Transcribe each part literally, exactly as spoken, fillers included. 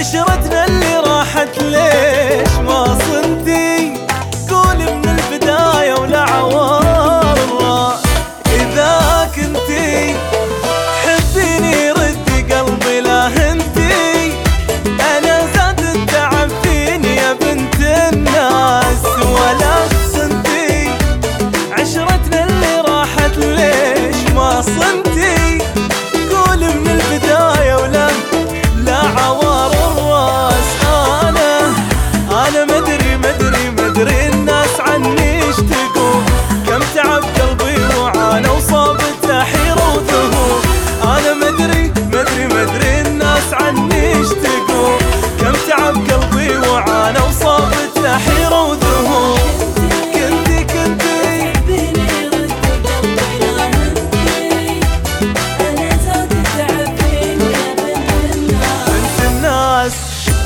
عشرتنا اللي راحت ليش ما صنتي؟ قولي من البداية ولا عوار الراس. إذا كنتي تحبيني ردي قلبي لا هنتي، أنا زاد التعب فيني يا بنت الناس ولا صنتي. عشرتنا اللي راحت ليش ما صنتي؟ قولي من البداية ولا لا عوار الراس. أنا أنا مدري مدري مدري الناس عني يشتكوا، كم تعب قلبي وعانى وصابته حيرة وذهول. أنا مدري مدري مدري الناس عني يشتكوا، كم تعب قلبي وعانى وصابته حيرة وذهول. كنتي كنتي تحبيني ردي قلبي لا هنتي، أنا زاد التعب فيني يا بنت الناس. بنت الناس.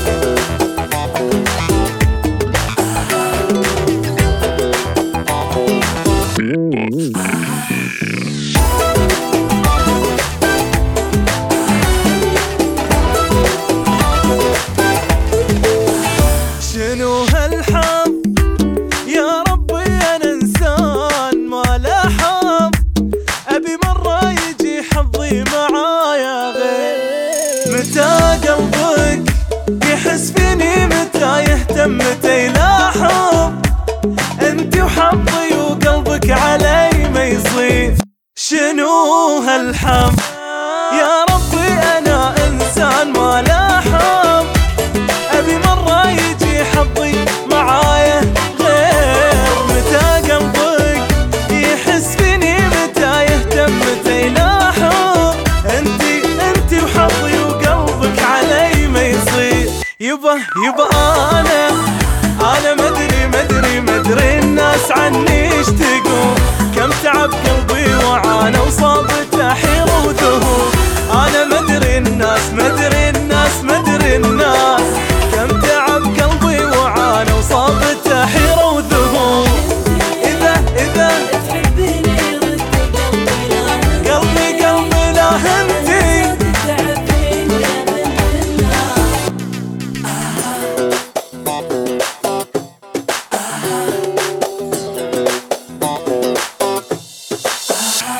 شنو هالحظ يا ربي، انا انسان ما له حظ، ابي مره يجي حظي معايا غير. متى قلبك يحس فيني، متى يهتم، متى يلاحظ، انت وحظي وقلبك علي ما يصير. شنو هالحظ يا ربي، انا انسان ما له حظ، ابي مره يجي حظي معايا غير. متى قلبك يحس فيني، متى يهتم، متى يلاحظ، انتي انتي وحظي وقلبك علي ما يصير. يبا يبا انا انا مدري مدري مدري الناس عني يشتكوا، كم تعب قلبي وعانى وصابته حيرة وذهول. انا مدري الناس مدري الناس مدري الناس، كم تعب قلبي وعانى وصابته حيرة وذهول. اذا اذا تحبيني ردي قلبي لا هنتي، قلبي قلبي لا هنتي. زاد التعب فيني يا بنت الناس.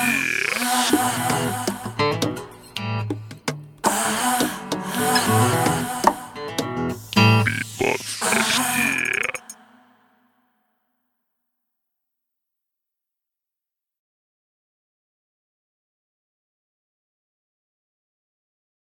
Ah